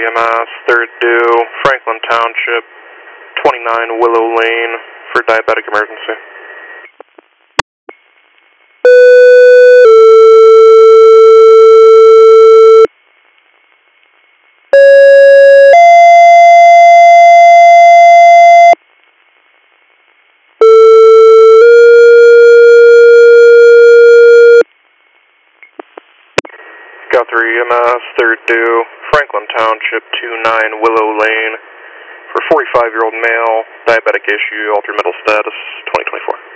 EMS, third due, Franklin Township, 29 Willow Lane for diabetic emergency. Guthrie EMS, third due, Franklin Township, 29 Willow Lane for 45-year-old male, diabetic issue, altered mental status, 2024.